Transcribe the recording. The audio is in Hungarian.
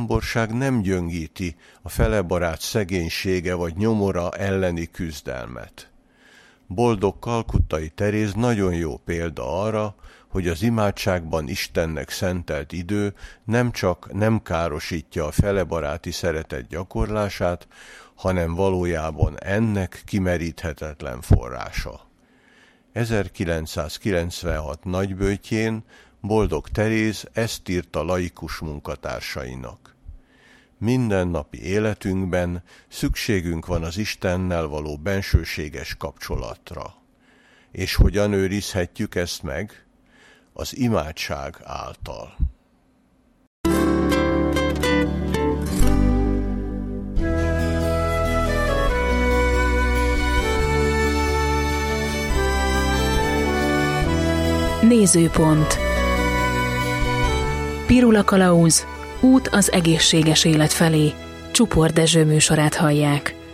zámborság nem gyöngíti a felebarát szegénysége vagy nyomora elleni küzdelmet. Boldog kalkuttai Teréz nagyon jó példa arra, hogy az imádságban Istennek szentelt idő nem csak nem károsítja a felebaráti szeretet gyakorlását, hanem valójában ennek kimeríthetetlen forrása. 1996 nagyböjtjén Boldog Teréz ezt írta laikus munkatársainak. Mindennapi életünkben szükségünk van az Istennel való bensőséges kapcsolatra. És hogyan őrizhetjük ezt meg? Az imádság által. Nézőpont. Pirula Kalauz, út az egészséges élet felé. Csupor Dezső műsorát hallják.